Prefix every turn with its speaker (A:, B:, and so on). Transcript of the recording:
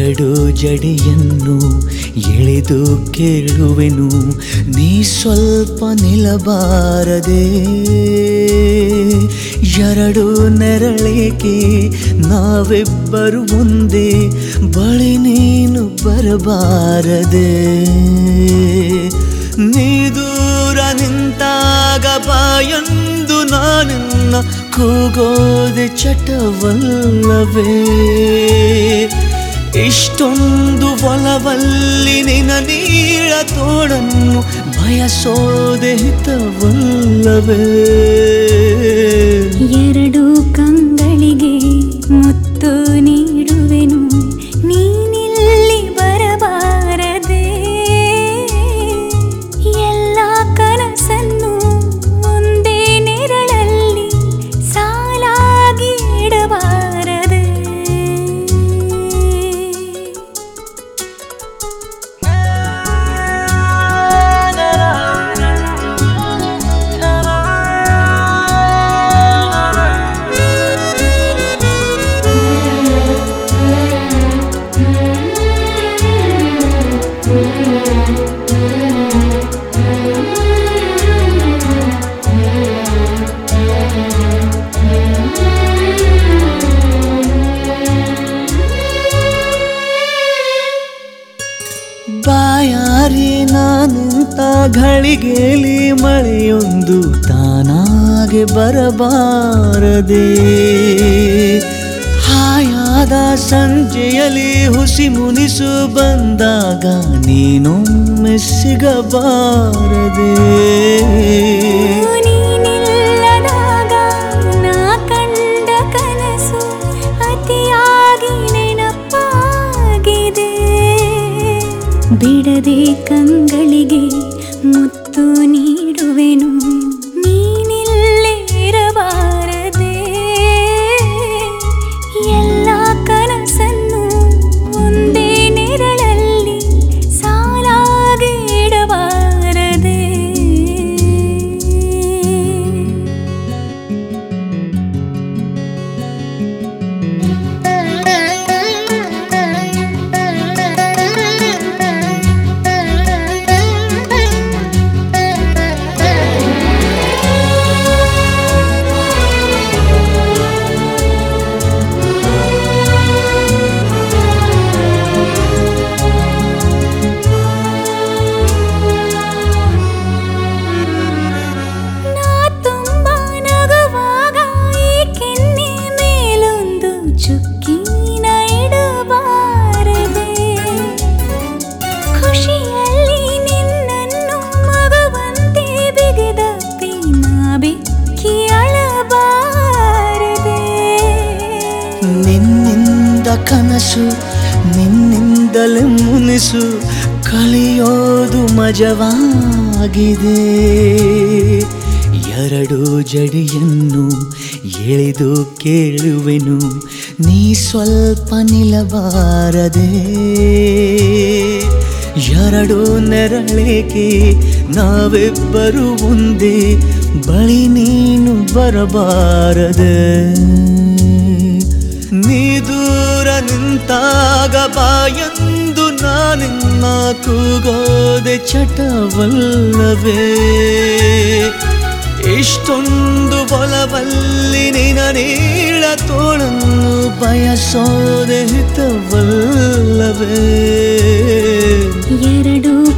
A: ಎರಡು ಜಡಿಯನ್ನು ಎಳೆದು ಕೇಳುವೆನು, ನೀ ಸ್ವಲ್ಪ ನಿಲ್ಲಬಾರದೆ. ಎರಡು ನೆರಳೇಕೆ ನಾವಿಬ್ಬರು ಒಂದೇ, ಬಳಿ ನೀನು ಬರಬಾರದೆ. ನೀ ದೂರ ನಿಂತಾಗ ಬಾಯೊಂದು ನಾನಿನ್ನ ಕೂಗೋದೆ ಚಟವಲ್ಲವೇ. ಇಷ್ಟೊಂದು ಒಲವಲ್ಲಿ ನಿನ್ನ ನೀಳ ತೋಡನ್ನು ಬಯಸೋದೆ ಹಿತವಲ್ಲವೇ.
B: ಎರಡು ಕಂಗಳಿಗೆ ಮುತ್ತು ನೀಡುವೆನು, ನೀನಿಲ್ಲಿ ಬರಬಾರದೆ. ಎಲ್ಲ ಕನಸನ್ನು ಒಂದೇ ನೆರಳಲ್ಲಿ ಸಾಲಾಗಿ ಇಡಬಾರದೆ.
A: ಬಾಯಾರಿ ನಾನಿಂತ ಘಳಿಗೆಲಿ ಮಳೆಯೊಂದು ತಾನಾಗೆ ಬರಬಾರದೆ. ಹಾಯಾದ ಸಂಜೆಯಲ್ಲಿ ಹುಸಿ ಮುನಿಸು ಬಂದಾಗ ನೀನೊಮ್ಮೆ ಸಿಗಬಾರದೆ.
B: ನೀನಿಲ್ಲದಾಗ ನಾ ಕಂಡ ಕನಸು ಅತಿಯಾಗಿ ನೆನಪಾಗಿದೆ. ಬಿಡದೆ ಕಂಗಳಿಗೆ ಮುತ್ತು ನೀಡುವೆನು, ನೀನಿಲ್ಲೇ ಇರಬಾರದೆ. ಎಲ್ಲ ಕನಸನ್ನು ಒಂದೇ ನೆರಳಲ್ಲಿ ಸಾಲಾಗಿ ಇಡಬಾರದೆ. ಚುಕ್ಕಿನ ಇಡಬಾರದೆ. ಖುಷಿಯಲ್ಲಿ ನಿನ್ನನ್ನು ಮಗುವಂತೆ ಬಿಗಿದಪ್ಪಿ ನಾ ಬೆಕ್ಕಿ ಅಳಬಾರದೆ.
A: ನಿನ್ನಿಂದ ಕನಸು ನಿನ್ನಿಂದಲೇ ಮುನಿಸು, ಕಲಿಯೋದು ಮಜವಾಗಿದೆ. ಎರಡು ಜಡಿಯನ್ನು ಎಳೆದು ಕೇಳುವೆನು, ನೀ ಸ್ವಲ್ಪ ನಿಲ್ಲಬಾರದೆ. ಎರಡು ನೆರಳೇಕೆ ನಾವಿಬ್ಬರು ಒಂದೇ, ಬಳಿ ನೀನು ಬರಬಾರದೆ. ನೀ ದೂರ ನಿಂತಾಗ ಬಾಯೊಂದು ನಾನಿನ್ನ ಕೂಗೋದೆ ಚಟವಲ್ಲವೇ. ಇಷ್ಟೊಂದು ಒಲವಲ್ಲಿ ನಿನ್ನ ನೀಳ ತೋಳನ್ನು ಬಯಸೋದೆ ಹಿತವಲ್ಲವೇ.
B: ಎರಡು